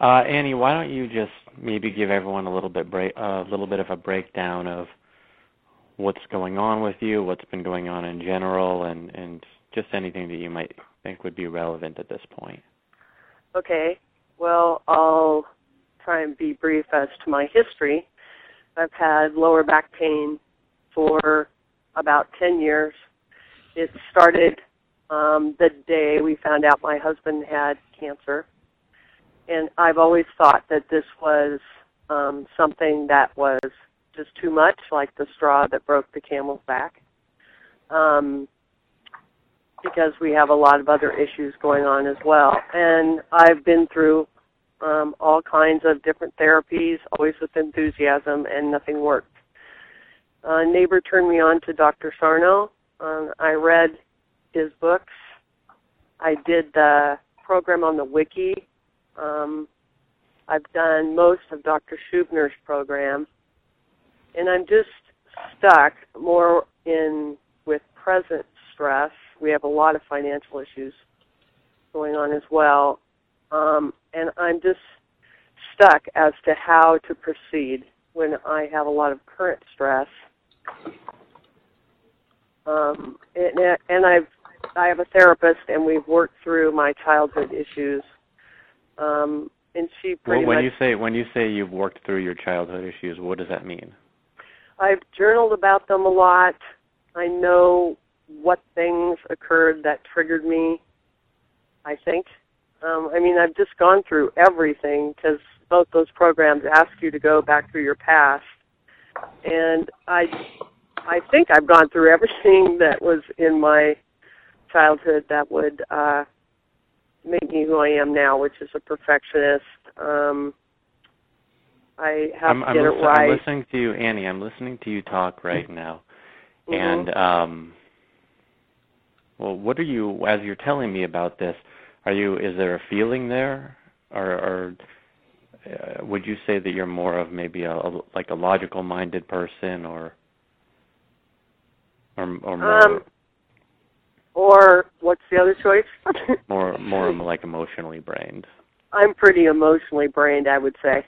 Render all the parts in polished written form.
Annie, why don't you just maybe give everyone a little bit of a breakdown of what's going on with you, what's been going on in general, and just anything that you might think would be relevant at this point. Okay. Well, I'll try and be brief as to my history. I've had lower back pain for about 10 years. It started the day we found out my husband had cancer. And I've always thought that this was something that was just too much, like the straw that broke the camel's back, because we have a lot of other issues going on as well. And I've been through all kinds of different therapies, always with enthusiasm, and nothing worked. A neighbor turned me on to Dr. Sarno. I read his books. I did the program on the wiki. I've done most of Dr. Schubner's program, and I'm just stuck more with present stress. We have a lot of financial issues going on as well, and I'm just stuck as to how to proceed when I have a lot of current stress. And I have a therapist, and we've worked through my childhood issues. And she pretty when much... When you say you've worked through your childhood issues, what does that mean? I've journaled about them a lot. I know what things occurred that triggered me, I think. I've just gone through everything, because both those programs ask you to go back through your past. And I think I've gone through everything that was in my childhood that would make me who I am now, which is a perfectionist. I have to get it right. I'm listening to you, Annie. I'm listening to you talk right now. Mm-hmm. And, what are you, as you're telling me about this, is there a feeling there? Or would you say that you're more of maybe a logical-minded person, or more... Or what's the other choice? more like emotionally brained. I'm pretty emotionally brained, I would say.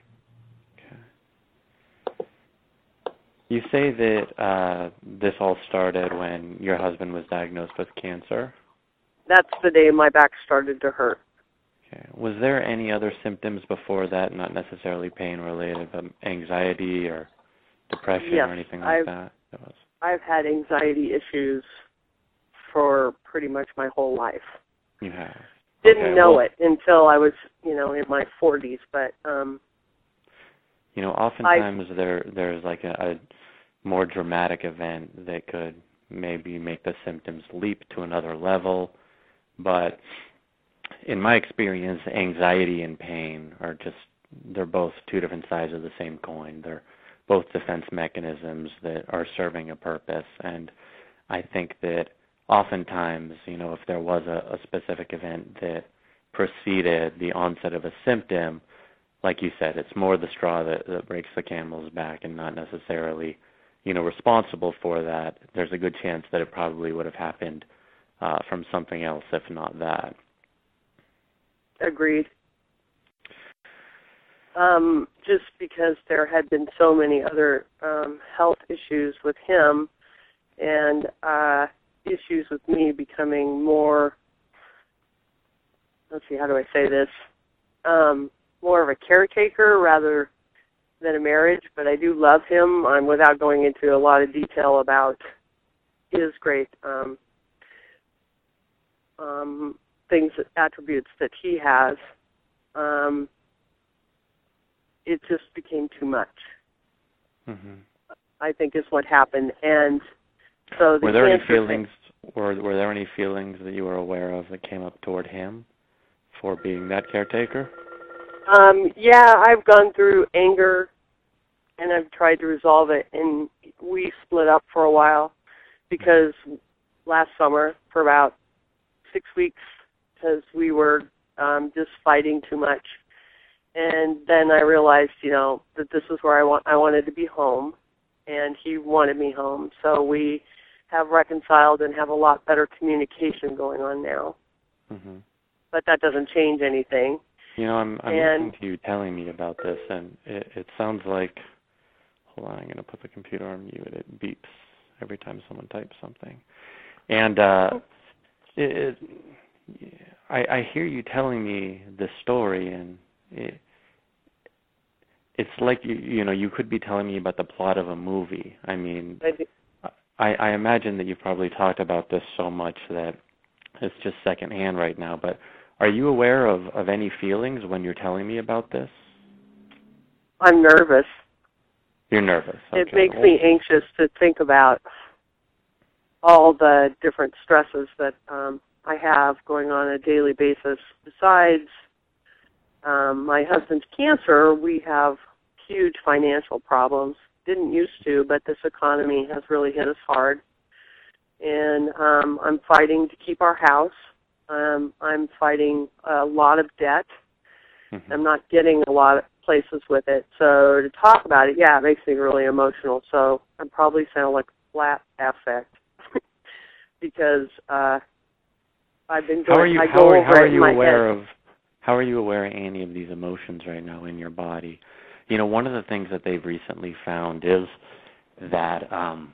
Okay. You say that this all started when your husband was diagnosed with cancer? That's the day my back started to hurt. Okay. Was there any other symptoms before that, not necessarily pain-related, but anxiety or depression or anything like that? I've had anxiety issues for pretty much my whole life. You have? Didn't know it until I was, in my 40s, but... oftentimes there's like a more dramatic event that could maybe make the symptoms leap to another level, but in my experience, anxiety and pain they're both two different sides of the same coin. They're both defense mechanisms that are serving a purpose, and I think that oftentimes, if there was a specific event that preceded the onset of a symptom, like you said, it's more the straw that breaks the camel's back and not necessarily, responsible for that. There's a good chance that it probably would have happened from something else, if not that. Agreed. Just because there had been so many other health issues with him, and issues with me becoming more, how do I say this, more of a caretaker rather than a marriage, but I do love him. Without going into a lot of detail about his great attributes that he has, it just became too much. Mm-hmm. I think is what happened, and so were there any feelings? Were there any feelings that you were aware of that came up toward him for being that caretaker? Yeah, I've gone through anger, and I've tried to resolve it, and we split up for a while because last summer for about 6 weeks because we were just fighting too much. And then I realized, that this is where I wanted to be home, and he wanted me home. So we have reconciled and have a lot better communication going on now. Mm-hmm. But that doesn't change anything. I'm And listening to you telling me about this, and it sounds like. Hold on, I'm going to put the computer on mute. It beeps every time someone types something, and it, I hear you telling me this story, and it's like you could be telling me about the plot of a movie. I mean, I imagine that you've probably talked about this so much that it's just secondhand right now. But are you aware of any feelings when you're telling me about this? I'm nervous. You're nervous. Okay. It makes me anxious to think about all the different stresses that I have going on a daily basis. Besides my husband's cancer, we have huge financial problems. Didn't used to, but this economy has really hit us hard. And I'm fighting to keep our house. I'm fighting a lot of debt. Mm-hmm. I'm not getting a lot of places with it. So to talk about it, it makes me really emotional. So I probably sound like a flat affect because I've been going. How are you aware of any of these emotions right now in your body? One of the things that they've recently found is that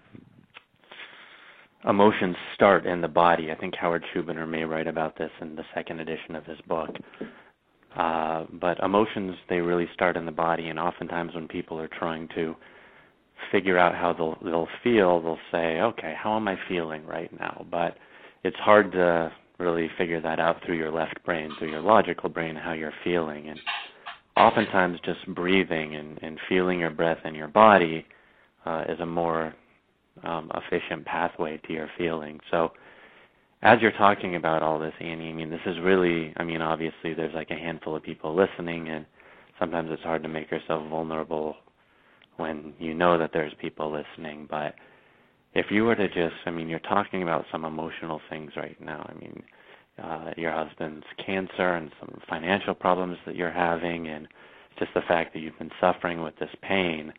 emotions start in the body. I think Howard Schubiner may write about this in the second edition of his book. But emotions, they really start in the body, and oftentimes when people are trying to figure out how they'll feel, they'll say, okay, how am I feeling right now? But it's hard to really figure that out through your left brain, through your logical brain, how you're feeling. And oftentimes just breathing and feeling your breath in your body is a more efficient pathway to your feeling. So as you're talking about all this, Annie, this is really, obviously there's like a handful of people listening, and sometimes it's hard to make yourself vulnerable when you know that there's people listening. But if you were to just, you're talking about some emotional things right now. Your husband's cancer and some financial problems that you're having, and just the fact that you've been suffering with this pain.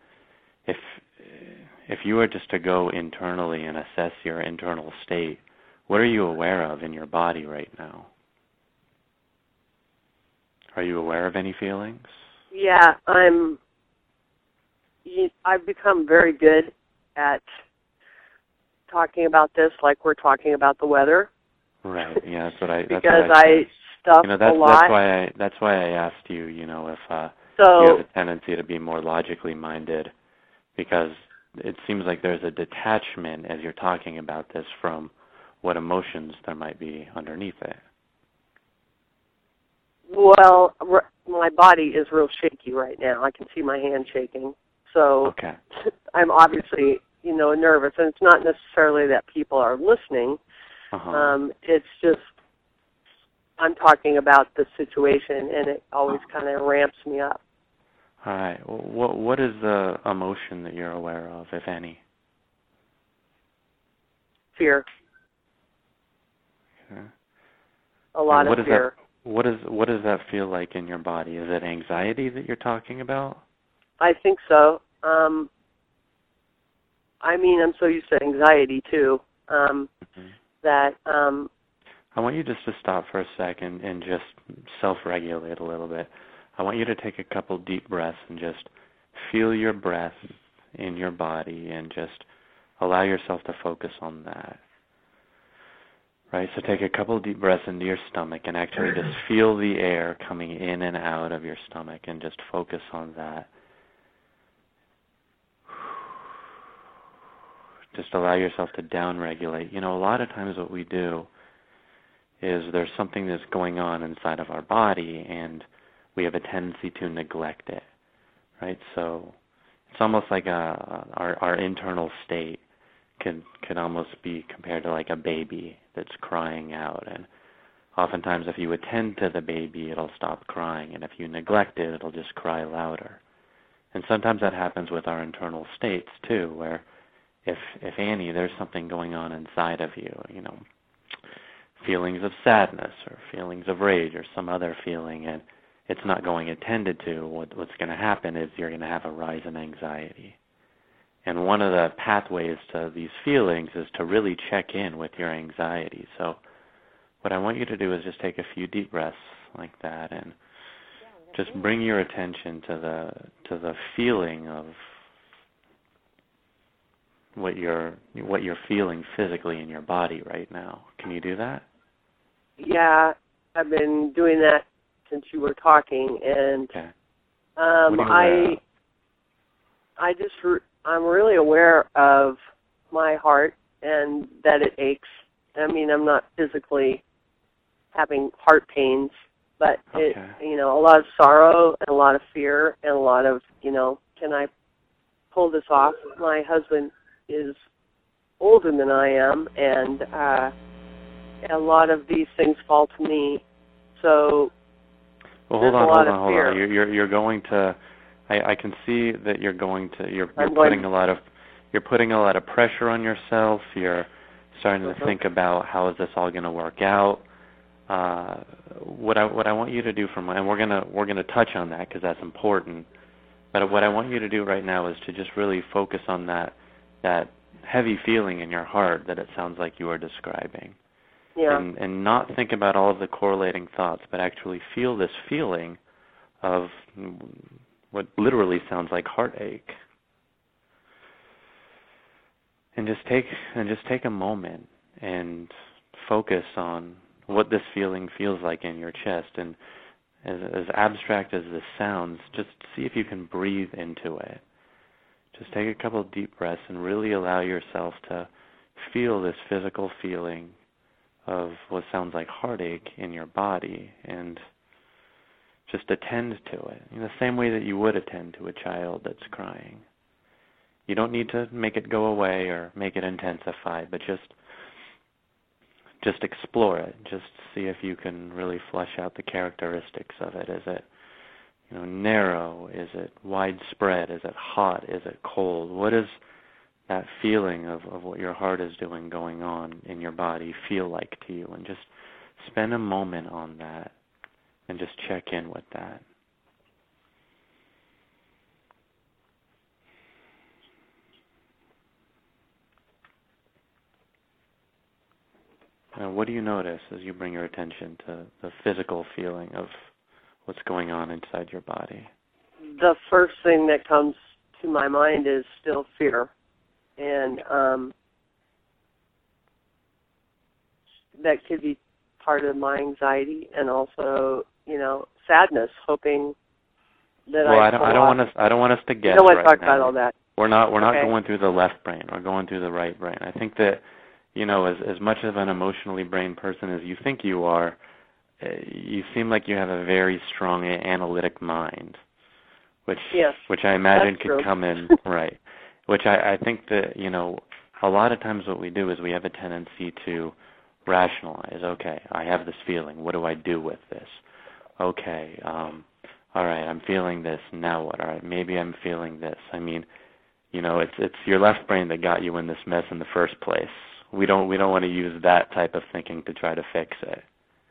If you were just to go internally and assess your internal state, what are you aware of in your body right now? Are you aware of any feelings? Yeah, I've become very good at talking about this like we're talking about the weather. Right. Yeah, that's what I stuff a lot. That's why I asked you, if you have a tendency to be more logically minded, because it seems like there's a detachment as you're talking about this from what emotions there might be underneath it. Well, my body is real shaky right now. I can see my hand shaking. So okay. I'm obviously, nervous. And it's not necessarily that people are listening. Uh-huh. It's just I'm talking about the situation, and it always kind of ramps me up. All right. Well, what is the emotion that you're aware of, if any? Fear. Okay. A lot of fear. What does that feel like in your body? Is it anxiety that you're talking about? I think so. I'm so used to anxiety too. That I want you just to stop for a second and just self-regulate a little bit. I want you to take a couple deep breaths and just feel your breath in your body and just allow yourself to focus on that. Right, so take a couple deep breaths into your stomach and actually just feel the air coming in and out of your stomach and just focus on that. Just allow yourself to downregulate. A lot of times what we do is there's something that's going on inside of our body and we have a tendency to neglect it, right? So it's almost like our internal state could almost be compared to like a baby that's crying out. And oftentimes if you attend to the baby, it'll stop crying. And if you neglect it, it'll just cry louder. And sometimes that happens with our internal states too, where if Annie, there's something going on inside of you, feelings of sadness or feelings of rage or some other feeling, and it's not going attended to, what's going to happen is you're going to have a rise in anxiety. And one of the pathways to these feelings is to really check in with your anxiety. So what I want you to do is just take a few deep breaths like that and just bring your attention to the feeling of what you're feeling physically in your body right now. Can you do that? Yeah, I've been doing that since you were talking, and okay. I'm really aware of my heart and that it aches. I mean, I'm not physically having heart pains, but okay. a lot of sorrow and a lot of fear and a lot of, can I pull this off? My husband is older than I am, and a lot of these things fall to me. So hold on. You're going to. I can see that you're going to. You're putting a lot of pressure on yourself. You're starting to think about how is this all going to work out. What I want you to do and we're gonna touch on that because that's important. But what I want you to do right now is to just really focus on that heavy feeling in your heart that it sounds like you are describing. Yeah. And not think about all of the correlating thoughts, but actually feel this feeling of what literally sounds like heartache. And just take a moment and focus on what this feeling feels like in your chest. And as abstract as this sounds, just see if you can breathe into it. Just take a couple of deep breaths and really allow yourself to feel this physical feeling of what sounds like heartache in your body, and just attend to it in the same way that you would attend to a child that's crying. You don't need to make it go away or make it intensify, but just explore it. Just see if you can really flesh out the characteristics of it. Is it narrow? Is it widespread? Is it hot? Is it cold? What is that feeling of what your heart is doing going on in your body feel like to you? And just spend a moment on that and just check in with that. What do you notice as you bring your attention to the physical feeling of what's going on inside your body? The first thing that comes to my mind is still fear. And that could be part of my anxiety, and also, sadness, hoping that I don't want us to guess. I don't want to right talk now. about all that. We're not going through the left brain. We're going through the right brain. I think that as much of an emotionally brain person as you think you are, you seem like you have a very strong analytic mind, which I imagine could come in right. Which I think that a lot of times what we do is we have a tendency to rationalize. Okay, I have this feeling. What do I do with this? Okay, all right, I'm feeling this. Now what? All right, maybe I'm feeling this. I mean, it's your left brain that got you in this mess in the first place. We don't want to use that type of thinking to try to fix it.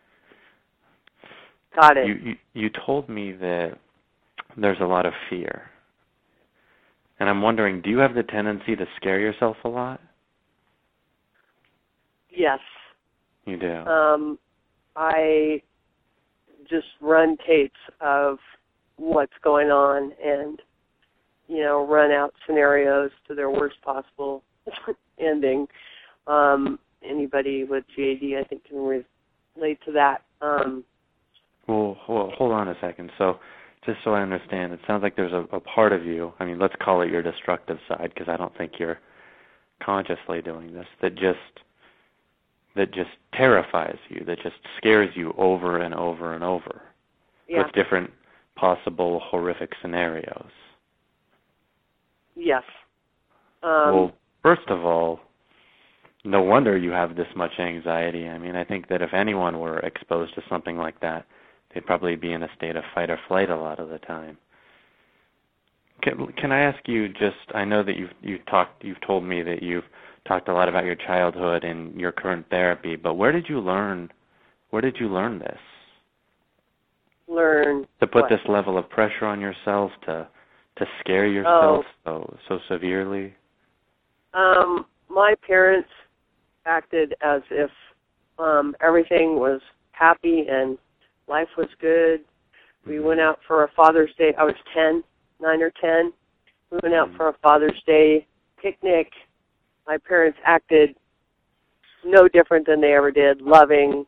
Got it. You told me that there's a lot of fear. And I'm wondering, do you have the tendency to scare yourself a lot? Yes. You do? I just run tapes of what's going on and, run out scenarios to their worst possible ending. Anybody with GAD, I think, can relate to that. Well, hold on a second. So, just so I understand, it sounds like there's a part of you, I mean, let's call it your destructive side, because I don't think you're consciously doing this, that just terrifies you, that just scares you over and over and over with different possible horrific scenarios. Yes. Well, first of all, no wonder you have this much anxiety. I mean, I think that if anyone were exposed to something like that, they'd probably be in a state of fight or flight a lot of the time. Can I ask you I know that you've told me that you've talked a lot about your childhood and your current therapy, but where did you learn this? Learn to put what? This level of pressure on yourself, to scare yourself so severely? My parents acted as if everything was happy and life was good. We went out for a Father's Day. I was 9 or 10. We went out for a Father's Day picnic. My parents acted no different than they ever did, loving.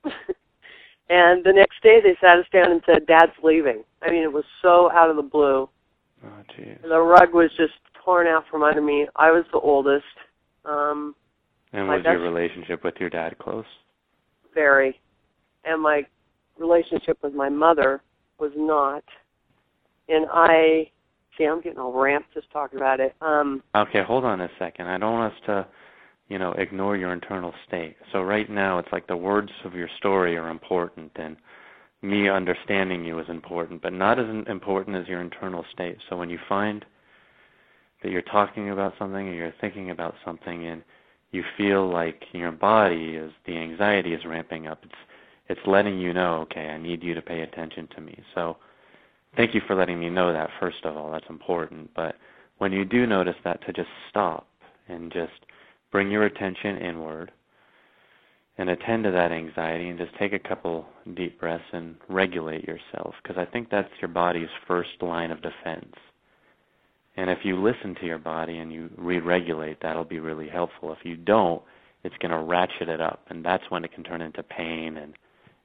And the next day they sat us down and said, Dad's leaving. I mean, it was so out of the blue. Oh, geez. The rug was just torn out from under me. I was the oldest. And was your relationship with your dad close? Very. And my relationship with my mother was not. And I'm getting all ramped just talking about it. Okay, hold on a second. I don't want us to, ignore your internal state. So right now it's like the words of your story are important, and me understanding you is important, but not as important as your internal state. So when you find that you're talking about something or you're thinking about something and you feel like your body the anxiety is ramping up, it's letting you know, okay, I need you to pay attention to me. So thank you for letting me know that, first of all. That's important. But when you do notice that, to just stop and just bring your attention inward and attend to that anxiety and just take a couple deep breaths and regulate yourself, because I think that's your body's first line of defense. And if you listen to your body and you re-regulate, that'll be really helpful. If you don't, it's going to ratchet it up, and that's when it can turn into pain and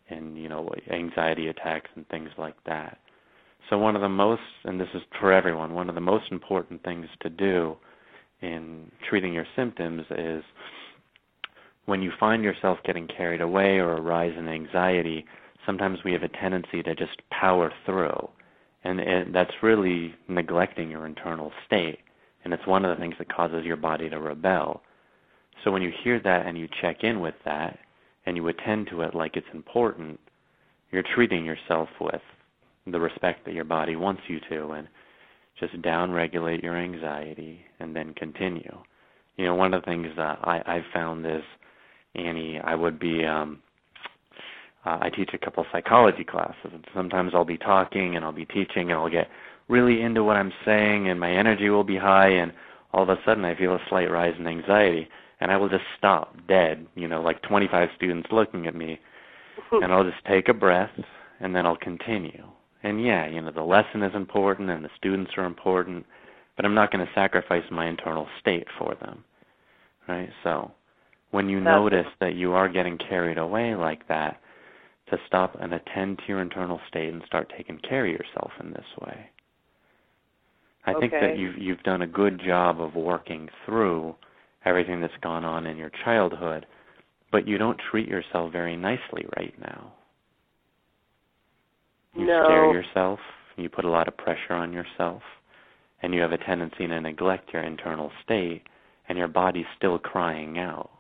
anxiety attacks and things like that. So one of the most, and this is for everyone, one of the most important things to do in treating your symptoms is when you find yourself getting carried away or a rise in anxiety, sometimes we have a tendency to just power through. And that's really neglecting your internal state. And it's one of the things that causes your body to rebel. So when you hear that and you check in with that and you attend to it like it's important, you're treating yourself with the respect that your body wants you to, and just down-regulate your anxiety and then continue. One of the things that I've found is, Annie, I teach a couple psychology classes, and sometimes I'll be talking and I'll be teaching and I'll get really into what I'm saying and my energy will be high, and all of a sudden I feel a slight rise in anxiety, and I will just stop dead, like 25 students looking at me, and I'll just take a breath and then I'll continue. And yeah, the lesson is important and the students are important, but I'm not going to sacrifice my internal state for them, right? So when you notice that you are getting carried away like that, to stop and attend to your internal state and start taking care of yourself in this way. I think that you've done a good job of working through everything that's gone on in your childhood, but you don't treat yourself very nicely right now. You scare yourself, you put a lot of pressure on yourself, and you have a tendency to neglect your internal state, and your body's still crying out.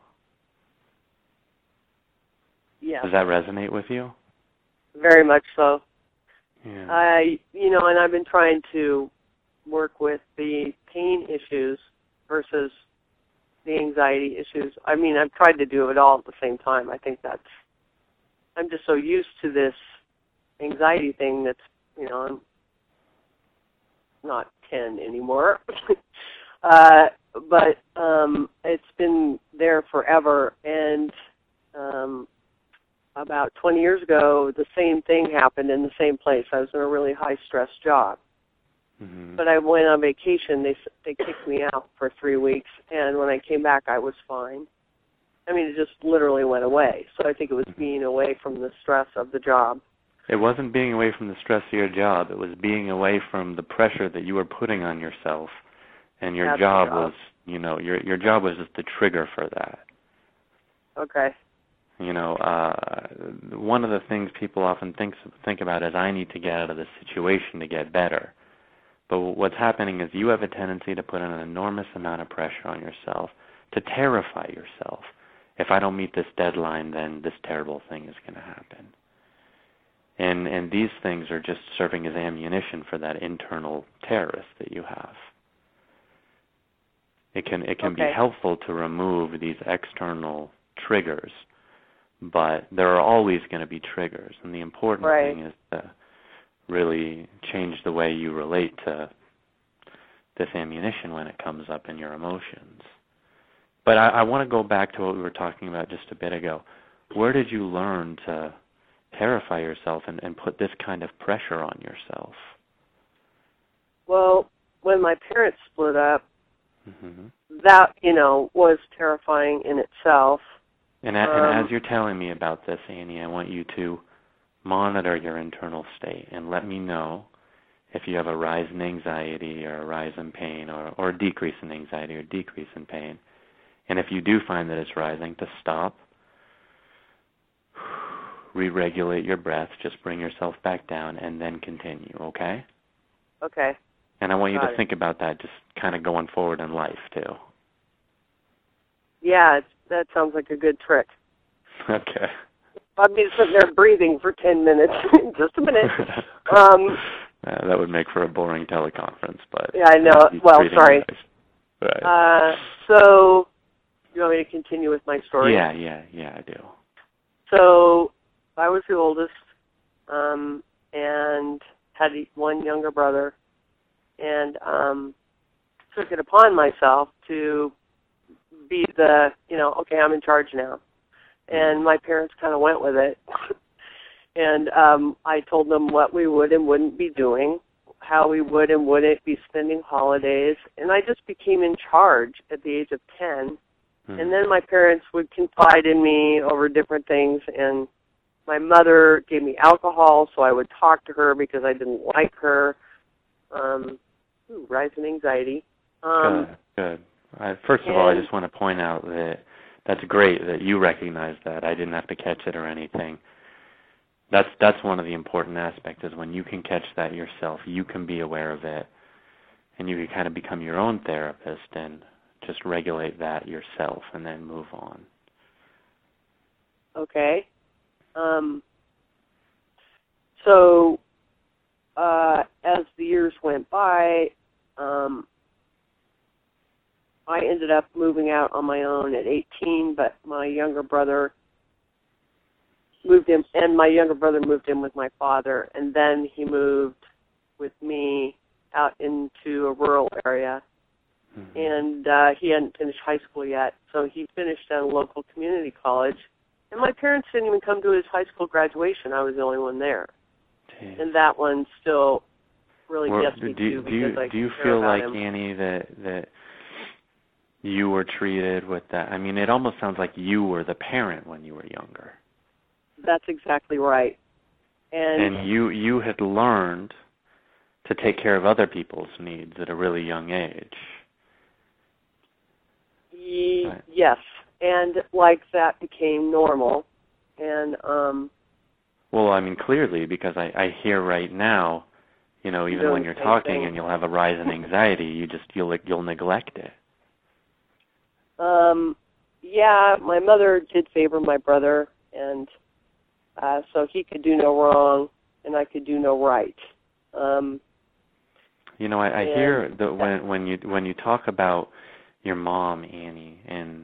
Yeah. Does that resonate with you? Very much so. Yeah. And I've been trying to work with the pain issues versus the anxiety issues. I mean, I've tried to do it all at the same time. I think I'm just so used to this anxiety thing that's, I'm not 10 anymore. But it's been there forever, and about 20 years ago, the same thing happened in the same place. I was in a really high-stress job. Mm-hmm. But I went on vacation. They kicked me out for 3 weeks, and when I came back, I was fine. I mean, it just literally went away. So I think it was being away from the stress of the job. It wasn't being away from the stress of your job. It was being away from the pressure that you were putting on yourself. And your job was, your job was just the trigger for that. Okay. One of the things people often think about is, I need to get out of this situation to get better. But what's happening is you have a tendency to put an enormous amount of pressure on yourself, to terrify yourself. If I don't meet this deadline, then this terrible thing is going to happen. And these things are just serving as ammunition for that internal terrorist that you have. It can be helpful to remove these external triggers, but there are always going to be triggers, and the important thing is to really change the way you relate to this ammunition when it comes up in your emotions. But I want to go back to what we were talking about just a bit ago. Where did you learn to terrify yourself and put this kind of pressure on yourself? Well, when my parents split up, Mm-hmm. that, was terrifying in itself. And as you're telling me about this, Annie, I want you to monitor your internal state and let me know if you have a rise in anxiety or a rise in pain or a decrease in anxiety or decrease in pain. And if you do find that it's rising, to stop, re-regulate your breath, just bring yourself back down, and then continue, okay? Okay. And I want you Got to think about that just kind of going forward in life, too. Yeah, that sounds like a good trick. Okay. I'd be sitting there breathing for 10 minutes. Just a minute. That would make for a boring teleconference, but... Yeah, I know. Well, sorry. Right. So, you want me to continue with my story? Yeah, I do. So, I was the oldest, and had one younger brother, and took it upon myself to be the, okay, I'm in charge now. And my parents kind of went with it. And I told them what we would and wouldn't be doing, how we would and wouldn't be spending holidays. And I just became in charge at the age of 10. And then my parents would confide in me over different things. And my mother gave me alcohol, so I would talk to her because I didn't like her. Rise in anxiety. Good. First of all, I just want to point out that that's great that you recognize that. I didn't have to catch it or anything. That's one of the important aspects is when you can catch that yourself, you can be aware of it, and you can kind of become your own therapist and just regulate that yourself and then move on. Okay. So as the years went by, I ended up moving out on my own at 18, but my younger brother moved in, and my younger brother moved in with my father, and then he moved with me out into a rural area, and he hadn't finished high school yet, so he finished at a local community college, and my parents didn't even come to his high school graduation. I was the only one there. Jeez. And that one still really gets me too, because I do you feel like, Annie, that you were treated with that? I mean, it almost sounds like you were the parent when you were younger. That's exactly right. And you had learned to take care of other people's needs at a really young age. Right. Yes, and like that became normal. And well, I mean, clearly, because I hear right now, even when you're talking and you'll have a rise in anxiety, you'll neglect it. Yeah, my mother did favor my brother, and so he could do no wrong, and I could do no right. I hear that when you talk about your mom, Annie, and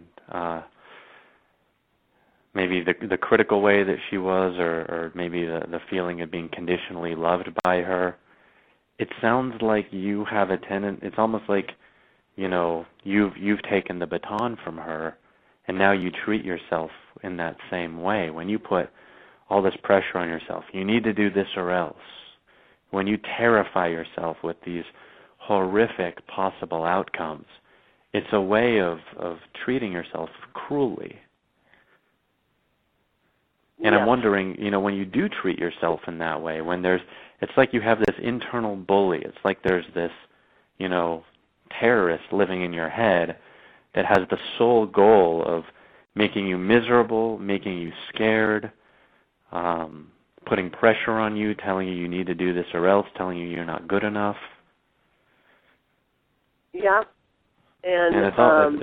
maybe the critical way that she was, or maybe the feeling of being conditionally loved by her, it sounds like you have a tendency. It's almost like you've taken the baton from her, and now you treat yourself in that same way. When you put all this pressure on yourself, you need to do this or else. When you terrify yourself with these horrific possible outcomes, it's a way of treating yourself cruelly. And I'm wondering, when you do treat yourself in that way, it's like you have this internal bully. It's like there's this, terrorist living in your head that has the sole goal of making you miserable, making you scared, putting pressure on you, telling you need to do this or else, telling you you're not good enough. Yeah. And it's all,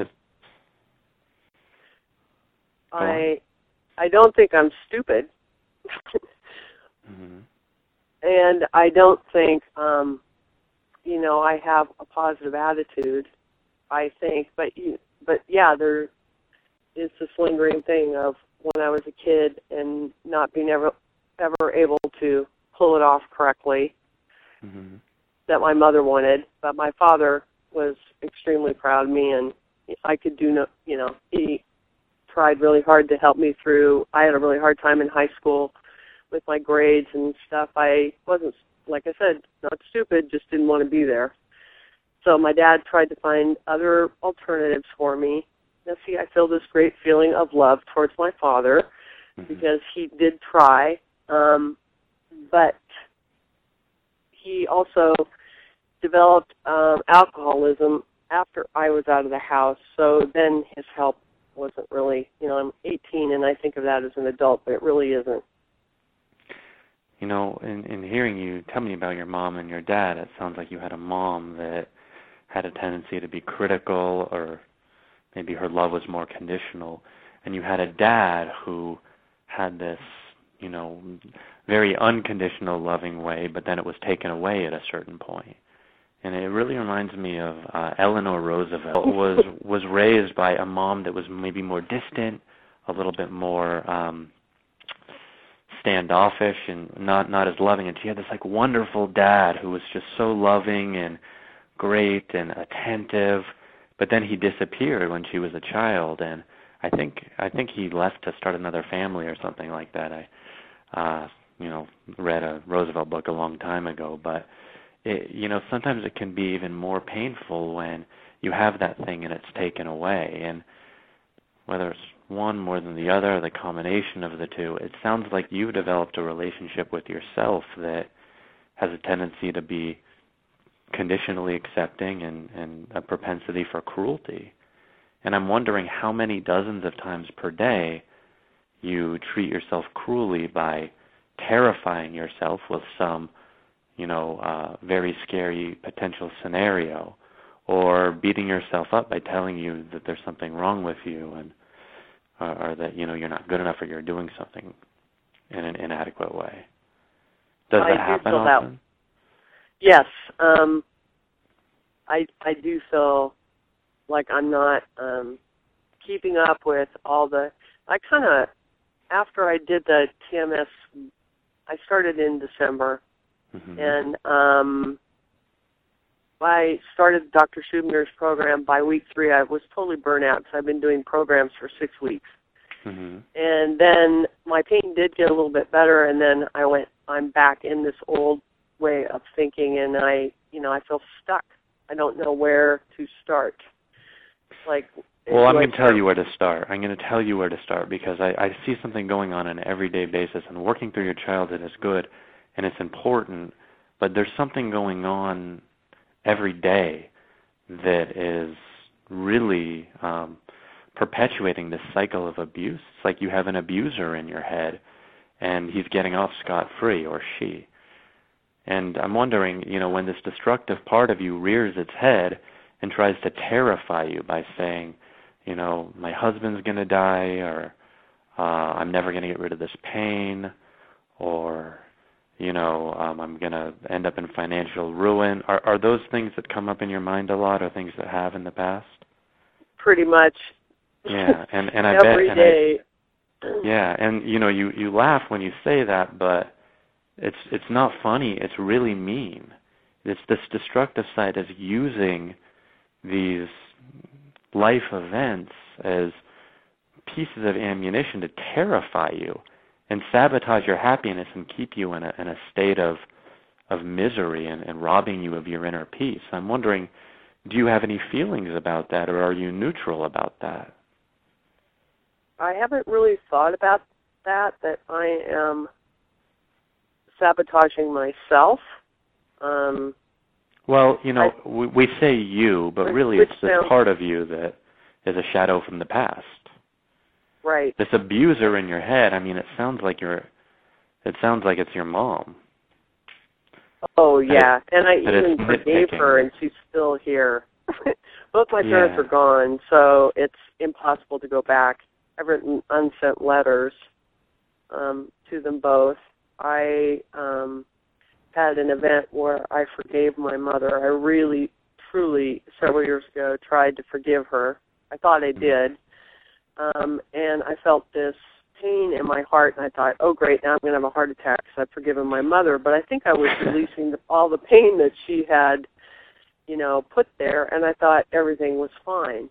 I don't think I'm stupid. And I don't think, I have a positive attitude, I think. But yeah, there is this lingering thing of when I was a kid and not being ever able to pull it off correctly that my mother wanted. But my father was extremely proud of me, and I could do he tried really hard to help me through. I had a really hard time in high school with my grades and stuff. I wasn't, like I said, not stupid, just didn't want to be there. So my dad tried to find other alternatives for me. Now, see, I feel this great feeling of love towards my father because he did try, but he also developed alcoholism after I was out of the house. So then his help wasn't really, I'm 18 and I think of that as an adult, but it really isn't. In hearing you tell me about your mom and your dad, it sounds like you had a mom that had a tendency to be critical, or maybe her love was more conditional, and you had a dad who had this, very unconditional loving way, but then it was taken away at a certain point. And it really reminds me of Eleanor Roosevelt was raised by a mom that was maybe more distant, a little bit more standoffish and not as loving, and she had this wonderful dad who was just so loving and great and attentive, but then he disappeared when she was a child, and I think he left to start another family or something like that. I read a Roosevelt book a long time ago, but sometimes it can be even more painful when you have that thing and it's taken away, and whether it's one more than the other, the combination of the two, it sounds like you developed a relationship with yourself that has a tendency to be conditionally accepting and a propensity for cruelty. And I'm wondering how many dozens of times per day you treat yourself cruelly by terrifying yourself with some, very scary potential scenario, or beating yourself up by telling you that there's something wrong with you, and or that you're not good enough, or you're doing something in an inadequate way. Does that happen often? Yes, I do feel like I'm not keeping up with all the. I kind of, after I did the TMS, I started in December, and I started Dr. Schubner's program. By week 3, I was totally burnt out because I've been doing programs for 6 weeks. And then my pain did get a little bit better, and then I'm back in this old way of thinking, and I feel stuck. I don't know where to start. Well, I'm going to tell you where to start. I'm going to tell you where to start because I see something going on an everyday basis, and working through your childhood is good, and it's important, but there's something going on every day that is really perpetuating this cycle of abuse. It's like you have an abuser in your head, and he's getting off scot-free, or she. And I'm wondering, when this destructive part of you rears its head and tries to terrify you by saying, my husband's going to die, or I'm never going to get rid of this pain, or, I'm going to end up in financial ruin. Are those things that come up in your mind a lot, or things that have in the past? Pretty much. Yeah, and I every bet, day. Yeah, and you laugh when you say that, but it's not funny. It's really mean. It's this destructive side is using these life events as pieces of ammunition to terrify you and sabotage your happiness and keep you in a state of misery and robbing you of your inner peace. I'm wondering, do you have any feelings about that, or are you neutral about that? I haven't really thought about that I am sabotaging myself. Well, we say you, but really it's this part of you that is a shadow from the past. Right. This abuser in your head, it sounds like it's your mom. Oh, yeah. And I even forgave her, and she's still here. Both my parents are gone, so it's impossible to go back. I've written unsent letters to them both. I had an event where I forgave my mother. I really, truly, several years ago, tried to forgive her. I thought I did. And I felt this pain in my heart, and I thought, oh, great, now I'm going to have a heart attack because I've forgiven my mother. But I think I was releasing all the pain that she had, put there, and I thought everything was fine.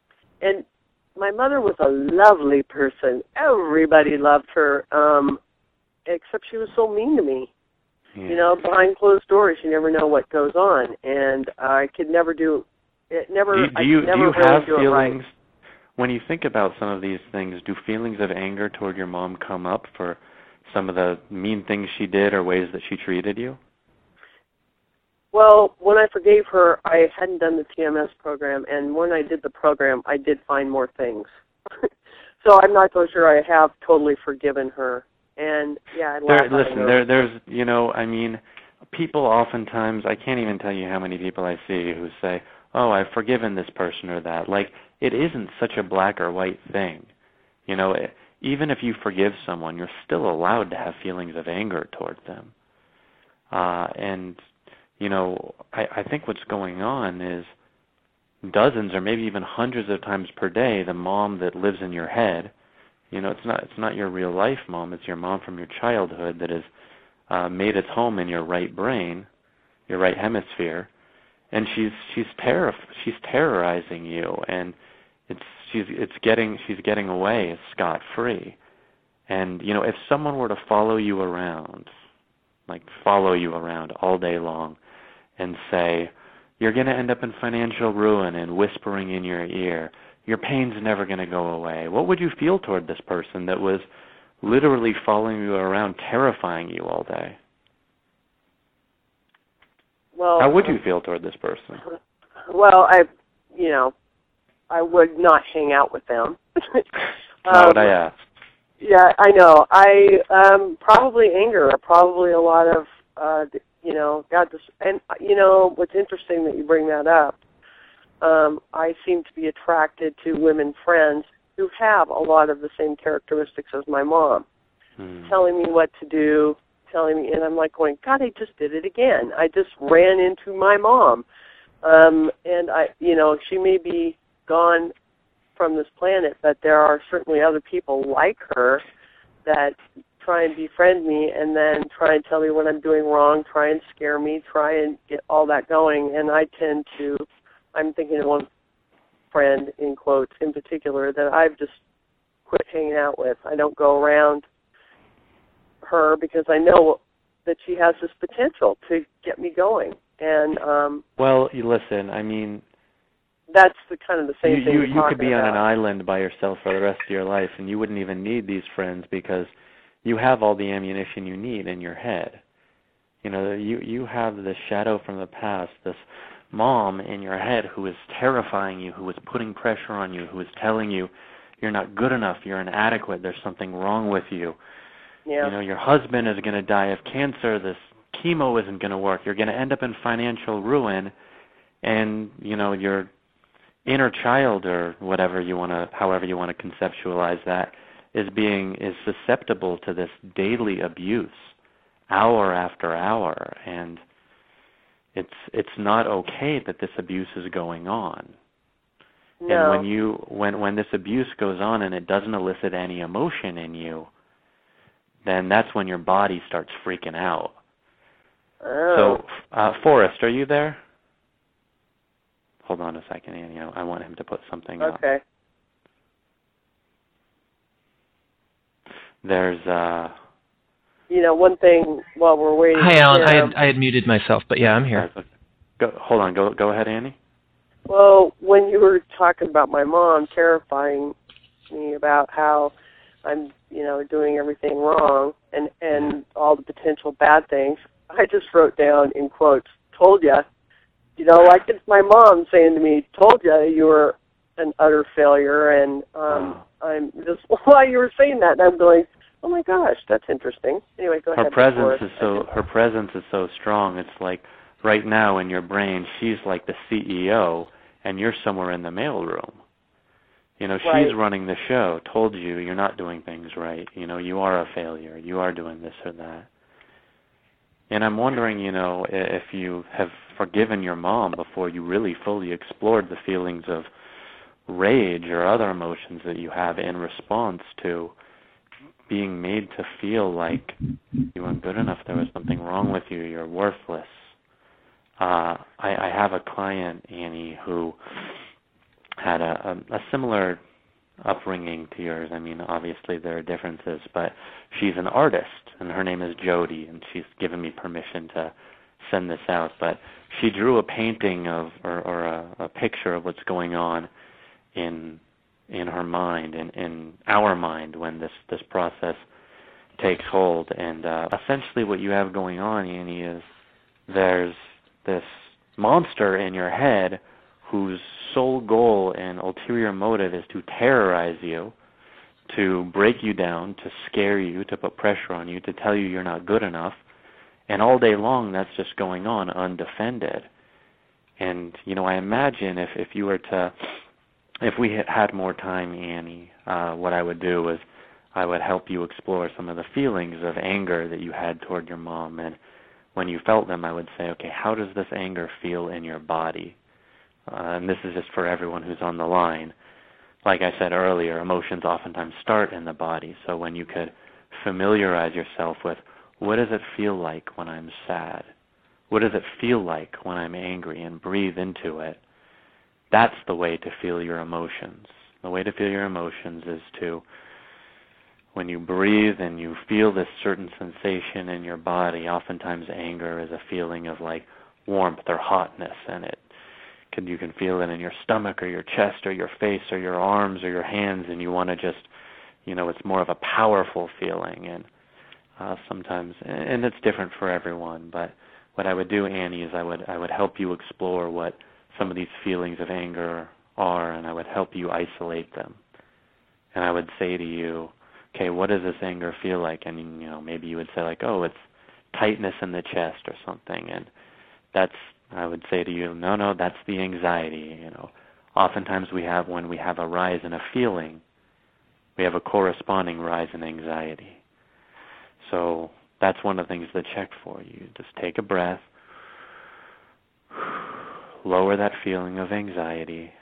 And my mother was a lovely person. Everybody loved her. except she was so mean to me. Yeah. You know, behind closed doors, you never know what goes on, and I could never do it. Never. Do you really have do feelings? Right. When you think about some of these things, do feelings of anger toward your mom come up for some of the mean things she did or ways that she treated you? Well, when I forgave her, I hadn't done the TMS program, and when I did the program, I did find more things. So I'm not so sure I have totally forgiven her. And yeah, there's, you know, I mean, people oftentimes, I can't even tell you how many people I see who say, "Oh, I've forgiven this person or that." Like, it isn't such a black or white thing. You know, even if you forgive someone, you're still allowed to have feelings of anger towards them. And you know, I think what's going on is dozens or maybe even hundreds of times per day, the mom that lives in your head, you know, it's not your real life mom, it's your mom from your childhood that has made its home in your right brain, your right hemisphere, and she's terrorizing you, and she's getting away scot-free. And you know, if someone were to follow you around all day long and say, "You're going to end up in financial ruin," and whispering in your ear, "Your pain's never going to go away," what would you feel toward this person that was literally following you around, terrifying you all day? Well, how would you feel toward this person? Well, I would not hang out with them. Not what I asked. Yeah, I know. Probably anger, probably a lot of, and what's interesting that you bring that up. I seem to be attracted to women friends who have a lot of the same characteristics as my mom, telling me what to do, and I'm like going, God, I just did it again. I just ran into my mom, and she may be gone from this planet, but there are certainly other people like her that try and befriend me and then try and tell me what I'm doing wrong, try and scare me, try and get all that going. And I'm thinking of one friend, in quotes, in particular, that I've just quit hanging out with. I don't go around her because I know that she has this potential to get me going. And well, you listen, I mean, that's the kind of the same thing you could be on an island by yourself for the rest of your life, and you wouldn't even need these friends because you have all the ammunition you need in your head. You know, you have this shadow from the past, this mom in your head who is terrifying you, who is putting pressure on you, who is telling you you're not good enough, you're inadequate, there's something wrong with you. Yeah. You know, your husband is going to die of cancer, this chemo isn't going to work, you're going to end up in financial ruin, and, you know, your inner child or however you want to conceptualize that is susceptible to this daily abuse hour after hour, and it's not okay that this abuse is going on. No. And when this abuse goes on and it doesn't elicit any emotion in you, then that's when your body starts freaking out. Oh. So, Forrest, are you there? Hold on a second, Annie. I want him to put something up. Okay. There's one thing while we're waiting. Hi, Alan. I had muted myself, but yeah, I'm here. Hold on. Go ahead, Annie. Well, when you were talking about my mom terrifying me about how I'm, doing everything wrong and all the potential bad things, I just wrote down in quotes, "Told ya." Like it's my mom saying to me, "Told ya you were an utter failure," and I'm just while you were saying that, and I'm going, "Oh my gosh, that's interesting." Anyway, go ahead. Her presence is so strong. It's like right now in your brain, she's like the CEO, and you're somewhere in the mailroom. Right. She's running the show. Told you you're not doing things right. You are a failure. You are doing this or that. And I'm wondering, if you have forgiven your mom before you really fully explored the feelings of rage or other emotions that you have in response to being made to feel like you weren't good enough, there was something wrong with you, you're worthless. I have a client, Annie, who had a similar upbringing to yours. I mean, obviously there are differences, but she's an artist, and her name is Jody, and she's given me permission to send this out. But she drew a painting of, or a picture of what's going on in her mind, in our mind, when this process takes hold. And essentially what you have going on, Annie, is there's this monster in your head whose sole goal and ulterior motive is to terrorize you, to break you down, to scare you, to put pressure on you, to tell you you're not good enough. And all day long that's just going on undefended. And, I imagine if we had more time, Annie, what I would do is I would help you explore some of the feelings of anger that you had toward your mom. And when you felt them, I would say, okay, how does this anger feel in your body? And this is just for everyone who's on the line. Like I said earlier, emotions oftentimes start in the body. So when you could familiarize yourself with, what does it feel like when I'm sad? What does it feel like when I'm angry? And breathe into it. That's the way to feel your emotions. The way to feel your emotions is to, when you breathe and you feel this certain sensation in your body, oftentimes anger is a feeling of like warmth or hotness, and you can feel it in your stomach or your chest or your face or your arms or your hands, and you want to just, it's more of a powerful feeling. And sometimes, and it's different for everyone, but what I would do, Annie, is I would help you explore what some of these feelings of anger are, and I would help you isolate them. And I would say to you, okay, what does this anger feel like? And, maybe you would say like, oh, it's tightness in the chest or something. And I would say to you, no, that's the anxiety. Oftentimes when we have a rise in a feeling, we have a corresponding rise in anxiety. So that's one of the things to check for. You just take a breath, lower that feeling of anxiety,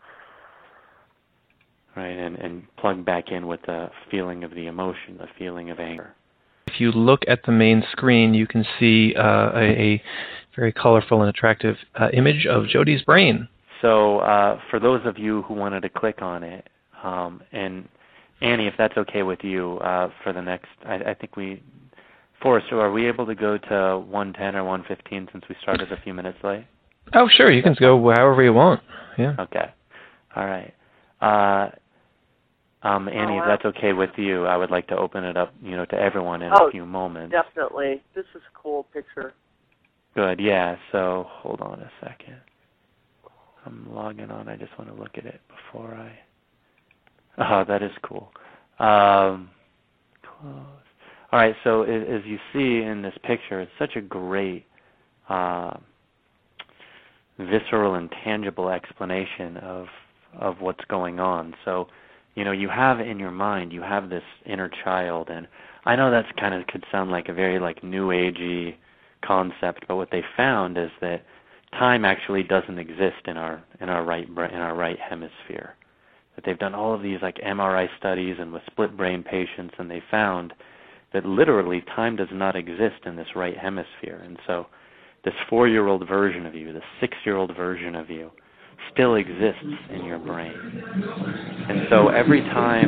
right, and plug back in with the feeling of the emotion, the feeling of anger. If you look at the main screen, you can see a very colorful and attractive image of Jody's brain. So for those of you who wanted to click on it, and Annie, if that's okay with you, for the next, I think Forrest, are we able to go to 110 or 115 since we started a few minutes late? Oh, sure. You can go however you want. Yeah. Okay. All right. Annie, if that's okay with you, I would like to open it up, to everyone in a few moments. Definitely. This is a cool picture. Good. Yeah. So hold on a second. I'm logging on. I just want to look at it before I. Oh, that is cool. Close. All right. So as you see in this picture, it's such a great, visceral and tangible explanation of what's going on. So, you have in your mind, you have this inner child, and I know that's kind of could sound like a very new agey concept, but what they found is that time actually doesn't exist in our right hemisphere. That they've done all of these MRI studies and with split brain patients, and they found that literally time does not exist in this right hemisphere. And so this 4-year-old version of you, the 6-year-old version of you, still exists in your brain. And so every time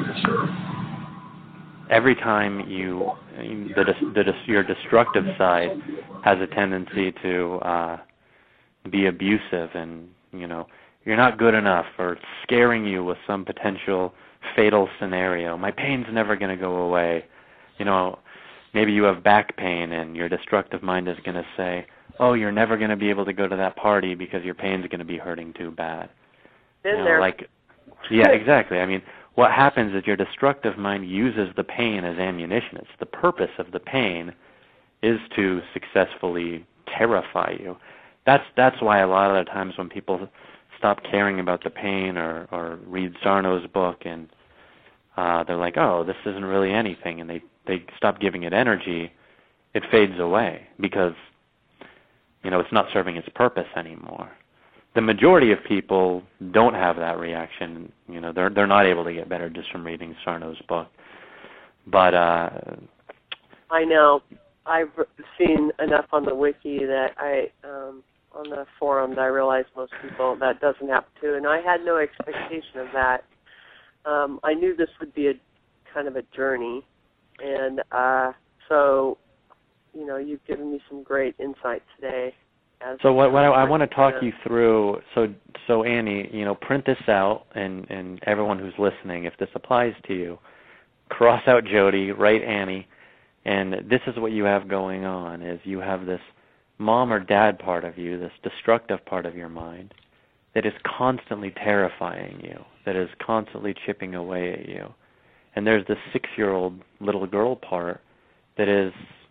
your destructive side has a tendency to be abusive, and you're not good enough, or scaring you with some potential fatal scenario. My pain's never going to go away. Maybe you have back pain, and your destructive mind is going to say, oh, you're never going to be able to go to that party because your pain's going to be hurting too bad. Been there. Yeah, exactly. I mean, what happens is your destructive mind uses the pain as ammunition. It's the purpose of the pain is to successfully terrify you. That's why a lot of the times when people stop caring about the pain or read Sarno's book, and they're like, oh, this isn't really anything, and they stop giving it energy, it fades away because it's not serving its purpose anymore. The majority of people don't have that reaction. They're not able to get better just from reading Sarno's book. But I know. I've seen enough on the wiki that on the forums, I realize most people that doesn't happen to, and I had no expectation of that. I knew this would be a kind of a journey, and so you've given me some great insight today. So what I want to talk you through. So Annie, print this out, and everyone who's listening, if this applies to you, cross out Jody, write Annie, and this is what you have going on: is you have this mom or dad part of you, this destructive part of your mind, that is constantly terrifying you, that is constantly chipping away at you. And there's this 6-year-old little girl part that is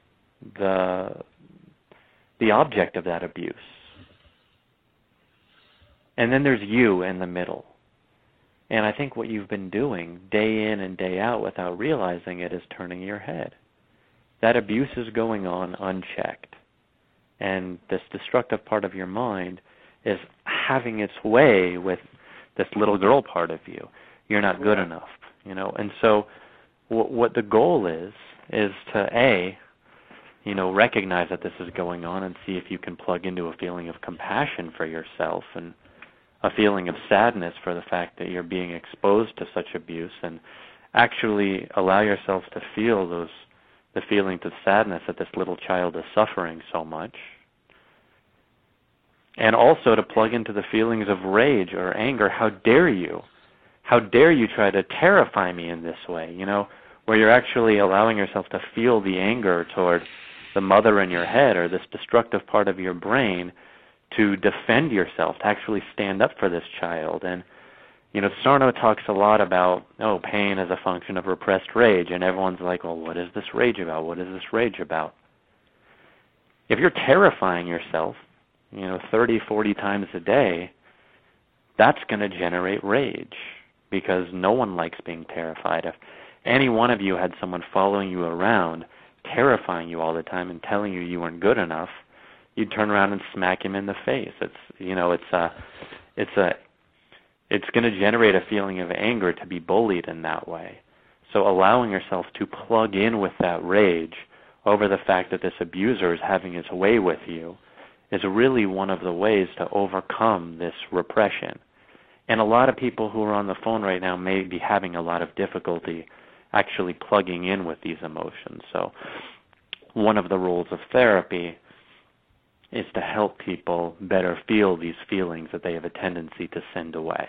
the object of that abuse. And then there's you in the middle. And I think what you've been doing day in and day out without realizing it is turning your head. That abuse is going on unchecked. And this destructive part of your mind is having its way with this little girl part of you. You're not good enough, And so what the goal is to, recognize that this is going on and see if you can plug into a feeling of compassion for yourself and a feeling of sadness for the fact that you're being exposed to such abuse, and actually allow yourself to feel the feelings of sadness that this little child is suffering so much. And also to plug into the feelings of rage or anger. How dare you? How dare you try to terrify me in this way? Where you're actually allowing yourself to feel the anger toward the mother in your head or this destructive part of your brain, to defend yourself, to actually stand up for this child. And, Sarno talks a lot about, pain as a function of repressed rage. And everyone's like, well, what is this rage about? What is this rage about? If you're terrifying yourself, 30, 40 times a day, that's going to generate rage, because no one likes being terrified. If any one of you had someone following you around, terrifying you all the time and telling you weren't good enough, you'd turn around and smack him in the face. It's going to generate a feeling of anger to be bullied in that way. So allowing yourself to plug in with that rage over the fact that this abuser is having his way with you is really one of the ways to overcome this repression. And a lot of people who are on the phone right now may be having a lot of difficulty actually plugging in with these emotions. So one of the roles of therapy is to help people better feel these feelings that they have a tendency to send away.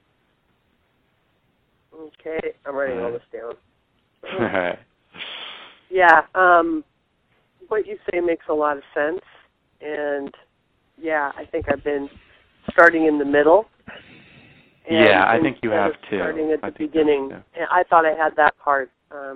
Okay, I'm writing all this down. All right. Yeah, what you say makes a lot of sense. And, I think I've been starting in the middle. I think you have too. Starting at the beginning. I thought I had that part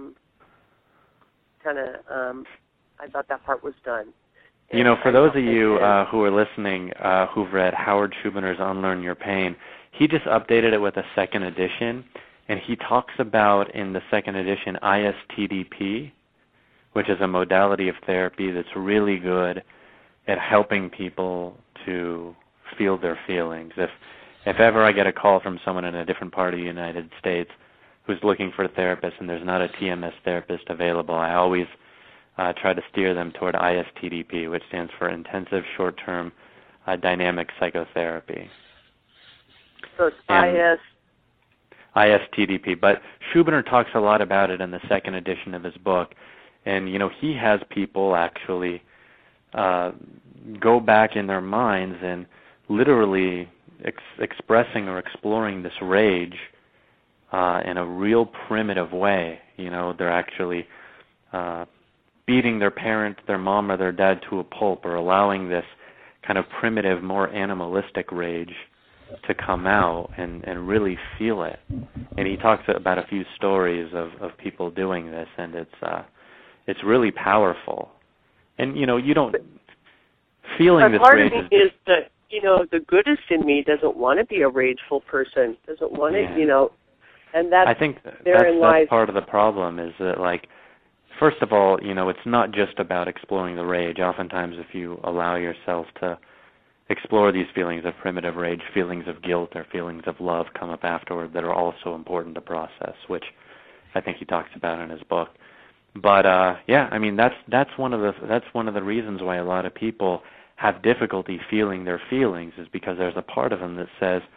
I thought that part was done. For those of you who are listening, who've read Howard Schubiner Unlearn Your Pain, he just updated it with a second edition, and he talks about in the second edition ISTDP, which is a modality of therapy that's really good at helping people to feel their feelings. If ever I get a call from someone in a different part of the United States who's looking for a therapist and there's not a TMS therapist available, I always try to steer them toward ISTDP, which stands for Intensive Short-Term Dynamic Psychotherapy. So it's ISTDP. But Schubiner talks a lot about it in the second edition of his book. And, he has people actually go back in their minds and literally expressing or exploring this rage in a real primitive way. They're actually beating their parent, their mom or their dad to a pulp, or allowing this kind of primitive, more animalistic rage to come out and really feel it. And he talks about a few stories of people doing this, and it's really powerful. And, you don't... Feeling this rage is that, the goodest in me doesn't want to be a rageful person, doesn't want to, and that's... I think that's part of the problem is that, first of all, it's not just about exploring the rage. Oftentimes, if you allow yourself to explore these feelings of primitive rage, feelings of guilt or feelings of love come up afterward that are also important to process, which I think he talks about in his book. But that's one of the reasons why a lot of people have difficulty feeling their feelings, is because there's a part of them that says,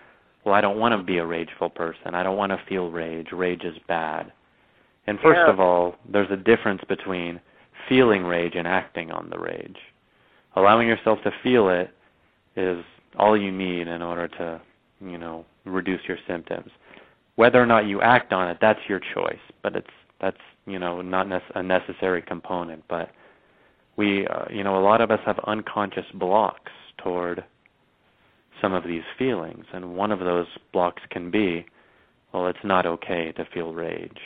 well, I don't want to be a rageful person. I don't want to feel rage. Rage is bad. And first of all, there's a difference between feeling rage and acting on the rage. Allowing yourself to feel it is all you need in order to, reduce your symptoms. Whether or not you act on it, that's your choice, but that's not a necessary component. But we, a lot of us have unconscious blocks toward some of these feelings, and one of those blocks can be, well, it's not okay to feel rage.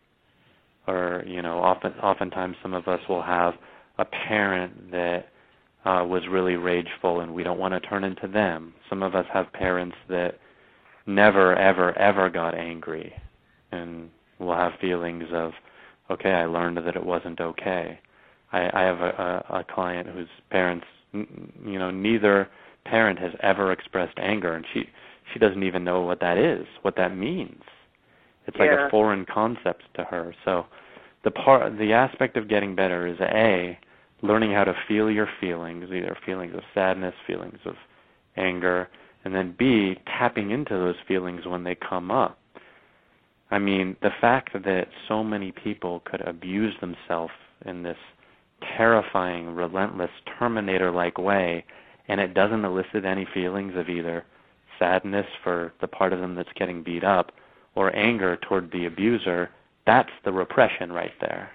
Or, oftentimes some of us will have a parent that was really rageful and we don't want to turn into them. Some of us have parents that never, ever, ever got angry, and we'll have feelings of, okay, I learned that it wasn't okay. I have a client whose parents, neither parent has ever expressed anger, and she doesn't even know what that is, what that means. It's like a foreign concept to her. So the aspect of getting better is A, learning how to feel your feelings, either feelings of sadness, feelings of anger, and then B, tapping into those feelings when they come up. I mean, the fact that so many people could abuse themselves in this terrifying, relentless, Terminator-like way, and it doesn't elicit any feelings of either sadness for the part of them that's getting beat up or anger toward the abuser, that's the repression right there.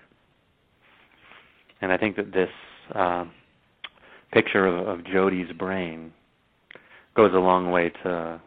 And I think that this picture of Jody's brain goes a long way to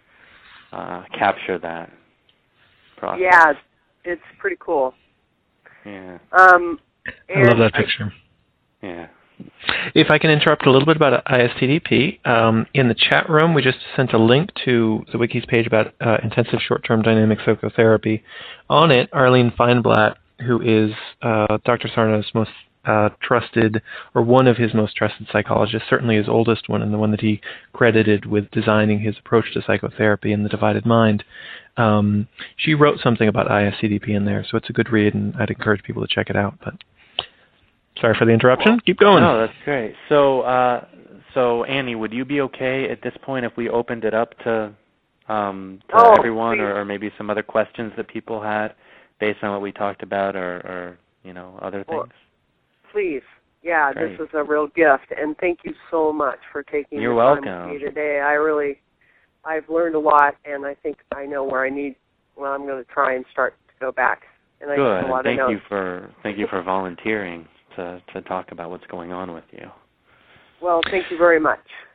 capture that process. Yeah, it's pretty cool. Yeah. I love that picture. Yeah. If I can interrupt a little bit about ISTDP, in the chat room we just sent a link to the Wiki's page about intensive short-term dynamic psychotherapy. On it, Arlene Feinblatt, who is Dr. Sarna's most trusted, or one of his most trusted psychologists, certainly his oldest one, and the one that he credited with designing his approach to psychotherapy in The Divided Mind. She wrote something about ISTDP in there, so it's a good read, and I'd encourage people to check it out. But sorry for the interruption. Keep going. No, that's great. So, Annie, would you be okay at this point if we opened it up to everyone, or maybe some other questions that people had based on what we talked about, or other things? Please. Yeah, Great. This is a real gift, and thank you so much for taking You're the welcome. time with me today. I've learned a lot, and I think I know where I'm going to try and start to go back. And I Good. have a lot Thank of you for volunteering to talk about what's going on with you. Well, thank you very much.